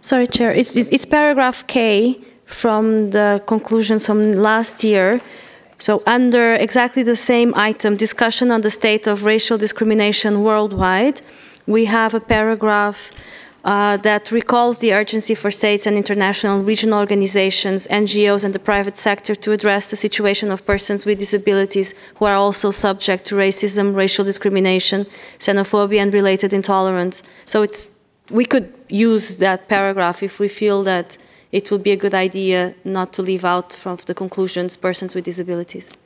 Sorry, Chair. It's paragraph K from the conclusions from last year. So under exactly the same item, discussion on the state of racial discrimination worldwide, we have a paragraph that recalls the urgency for states and international regional organizations, NGOs and the private sector to address the situation of persons with disabilities who are also subject to racism, racial discrimination, xenophobia and related intolerance. So we could use that paragraph if we feel that it would be a good idea not to leave out from the conclusions persons with disabilities.